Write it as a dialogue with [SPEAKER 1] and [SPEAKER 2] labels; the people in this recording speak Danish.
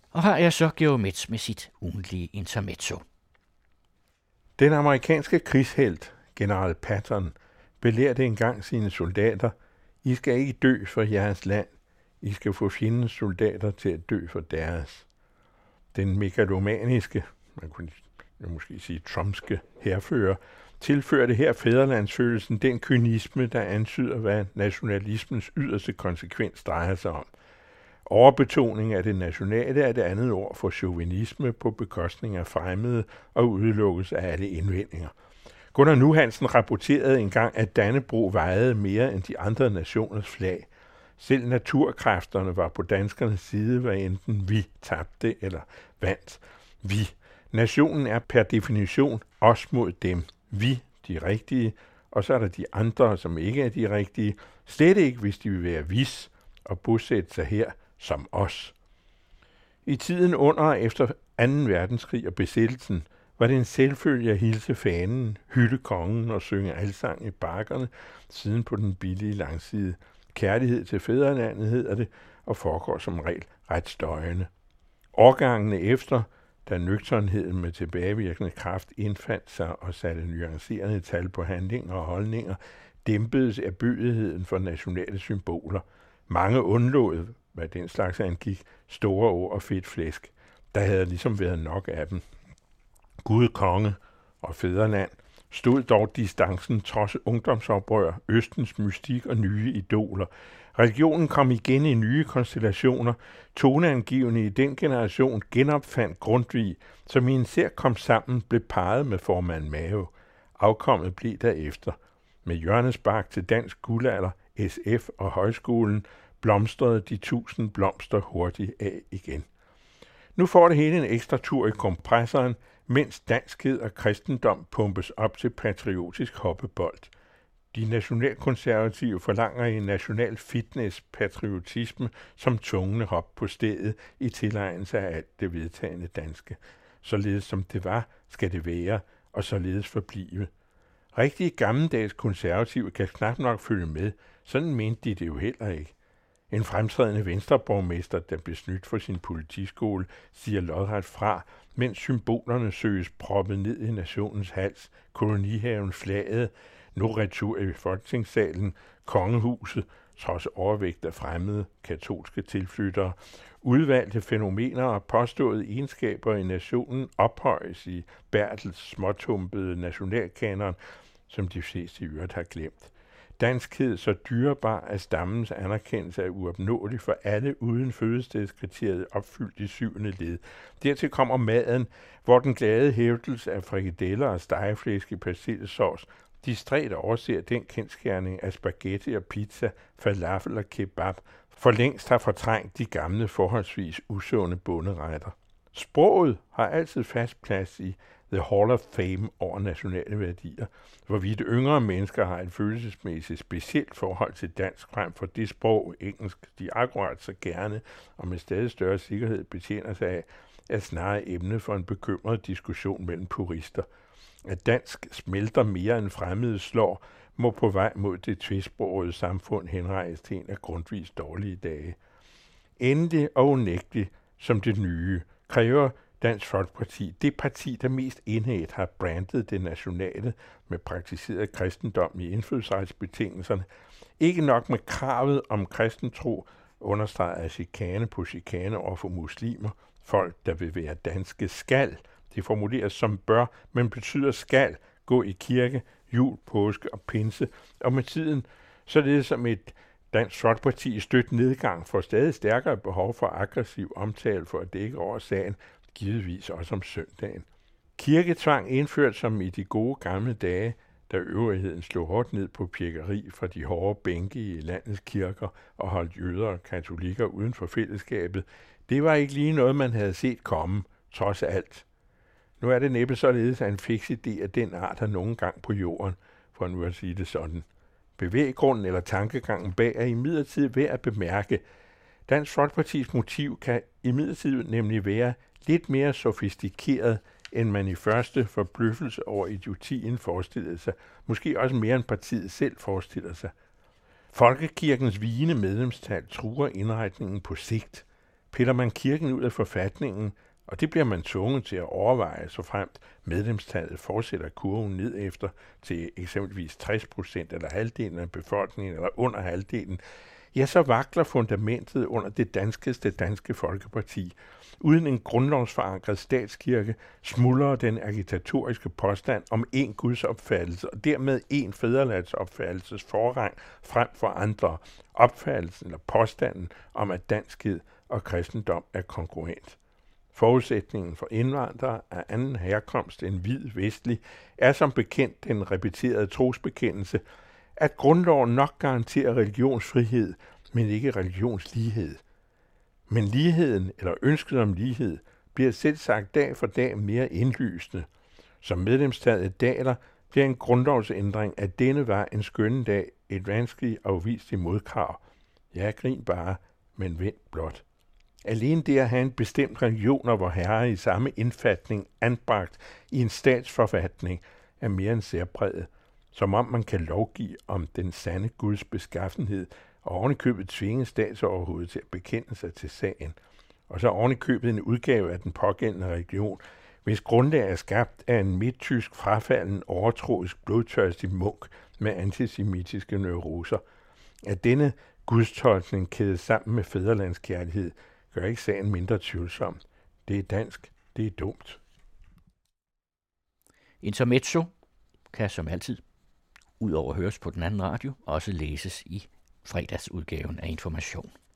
[SPEAKER 1] Og her er så Georg Metz med sit ugentlige intermezzo.
[SPEAKER 2] Den amerikanske krigshelt, general Patton, belærte engang sine soldater: I skal ikke dø for jeres land. I skal få fjendens soldater til at dø for deres. Den megalomaniske, man kunne måske sige trumpske hærfører, tilførte her fædrelandsfølelsen den kynisme, der antyder, hvad nationalismens yderste konsekvens drejer sig om. Overbetoning af det nationale er det andet ord for chauvinisme på bekostning af fremmede og udelukkelse af alle indvendinger. Gunnar Nu Hansen rapporterede engang, at Dannebrog vejede mere end de andre nationers flag. Selv naturkræfterne var på danskernes side, hvad enten vi tabte eller vandt. Vi. Nationen er per definition os mod dem. Vi, de rigtige, og så er der de andre, som ikke er de rigtige. Slet ikke, hvis de vil være vis og bosætte sig her som os. I tiden under og efter 2. verdenskrig og besættelsen var det en selvfølge at hilse fanen, hylde kongen og synge alsang i bakkerne, siden på den billige langside. Kærlighed til fædrelandet hedder det, og foregår som regel ret støjende. Årgangene efter, da nøgternheden med tilbagevirkende kraft indfandt sig og satte nuancerende tal på handlinger og holdninger, dæmpedes af bødigheden for nationale symboler. Mange undlod, hvad den slags angik, store ord og fedt flæsk. Der havde ligesom været nok af dem. Gud, konge og fædreland stod dog distancen trods ungdomsoprør, østens mystik og nye idoler. Religionen kom igen i nye konstellationer. Toneangivende i den generation genopfandt Grundtvig, som i en ser kom sammen, blev parret med formand Mao. Afkommet blev derefter. Med Jørgens Bak til dansk guldalder, SF og højskolen blomstrede de 1000 blomster hurtigt af igen. Nu får det hele en ekstra tur i kompressoren, mens danskhed og kristendom pumpes op til patriotisk hoppebold. De nationalkonservative forlanger en national fitness-patriotisme som tvungne hop på stedet i tilegnelse af alt det vedtagende danske. Således som det var, skal det være, og således forblive. Rigtige gammeldags konservative kan knap nok følge med, sådan mente de det jo heller ikke. En fremtrædende venstreborgmester, der blev snydt for sin politiskole, siger lodret fra, mens symbolerne søges proppet ned i nationens hals, kolonihaven, flaget, nu retur i Folketingssalen, kongehuset, trods overvægt af fremmede katolske tilflyttere. Udvalgte fænomener og påståede egenskaber i nationen ophøjes i Bertels småtumpede nationalkanon, som de fleste i øvrigt har glemt. Danskhed så dyrebar, at stammens anerkendelse er uopnåelig for alle uden fødestedskriteriet opfyldt i 7. led. Dertil kommer maden, hvor den glade hævdelse af frikadeller og stegeflæsk i persillesauce distræt overser den kendsgerning af spaghetti og pizza, falafel og kebab, for længst har fortrængt de gamle forholdsvis usunde bonderetter. Sproget har altid fast plads i The Hall of Fame over nationale værdier, hvorvidt yngre mennesker har et følelsesmæssigt specielt forhold til dansk frem for det sprog, engelsk, de akkurat så gerne og med stadig større sikkerhed betjener sig af, er snarere emne for en bekymret diskussion mellem purister. At dansk smelter mere end fremmede slår, må på vej mod det tvisprogede samfund henrejse til en af Grundtvigs dårlige dage. Endelig og unægteligt som det nye kræver Dansk Folkeparti, det parti, der mest indhægt har brandet det nationale med praktiseret kristendom i indfødsretsbetingelserne, ikke nok med kravet om kristentro, understreget af chikane på chikane over for muslimer, folk, der vil være danske, skal, det formuleres som bør, men betyder skal, gå i kirke, jul, påske og pinse, og med tiden, således som et Dansk Folkeparti i støt nedgang får stadig stærkere behov for aggressiv omtale for at dække over sagen, givetvis også om søndagen. Kirketvang indført som i de gode gamle dage, da øvrigheden slog hårdt ned på pirkeri fra de hårde bænke i landets kirker og holdt jøder og katolikker uden for fællesskabet, det var ikke lige noget, man havde set komme, trods alt. Nu er det næppe således, at en fiks idé af den art har nogen gang på jorden, for nu at sige det sådan. Bevæggrunden eller tankegangen bag er imidlertid værd at bemærke. Dansk Folkepartis motiv kan imidlertid nemlig være lidt mere sofistikeret, end man i første forbløffelse over idiotien forestillede sig, måske også mere end partiet selv forestiller sig. Folkekirkens vigende medlemstal truer indretningen på sigt. piller man kirken ud af forfatningen, og det bliver man tvunget til at overveje, så fremt medlemstallet fortsætter kurven ned efter til eksempelvis 60% eller halvdelen af befolkningen, eller under halvdelen, ja, så vakler fundamentet under det danske Folkeparti. Uden en grundlovsforankret statskirke smuldrer den agitatoriske påstand om én gudsopfattelse og dermed én fædrelandsopfattelses forrang frem for andre. Opfattelsen eller påstanden om, at danskhed og kristendom er kongruent. Forudsætningen for indvandrere af anden herkomst end hvid vestlig er som bekendt den repeterede trosbekendelse, at grundloven nok garanterer religionsfrihed, men ikke religionslighed. Men ligheden, eller ønsket om lighed, bliver selvsagt dag for dag mere indlysende. Som medlemstallet daler, bliver en grundlovsændring af denne vej en skønne dag et vanskeligt afviseligt modkrav. Ja, grin bare, men vent blot. Alene det at have en bestemt religion og vor herre i samme indfatning anbragt i en statsforfatning er mere end særpræget, som om man kan lovgive om den sande Guds beskaffenhed og ovenikøbet tvinge statsoverhovedet til at bekende sig til sagen, og så ovenikøbet en udgave af den pågældende religion, hvis grundlag er skabt af en midttysk frafalden overtroisk blodtørstig munk med antisemitiske neuroser. At denne gudstolkning kædes sammen med fædrelandskærlighed gør ikke sagen mindre tvivlsom. Det er dansk, det er dumt.
[SPEAKER 1] Intermezzo kan som altid, udover høres på den anden radio, også læses i fredagsudgaven af Information.